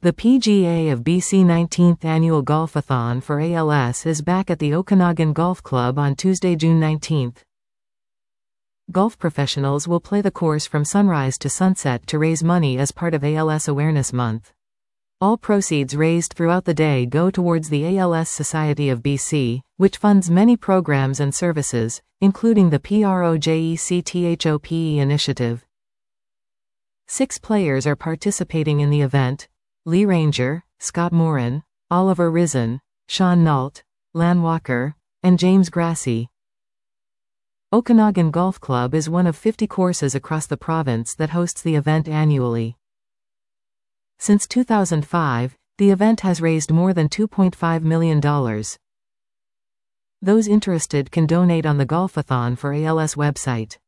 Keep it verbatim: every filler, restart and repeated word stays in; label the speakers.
Speaker 1: The P G A of B C nineteenth Annual Golfathon for A L S is back at the Okanagan Golf Club on Tuesday, June nineteenth. Golf professionals will play the course from sunrise to sunset to raise money as part of A L S Awareness Month. All proceeds raised throughout the day go towards the A L S Society of B C, which funds many programs and services, including the PROJECTHOPE initiative. Six players are participating in the event: Lee Ranger, Scott Moran, Oliver Risen, Sean Nault, Lan Walker, and James Grassi. Okanagan Golf Club is one of fifty courses across the province that hosts the event annually. Since two thousand five, the event has raised more than two point five million dollars. Those interested can donate on the Golfathon for A L S website.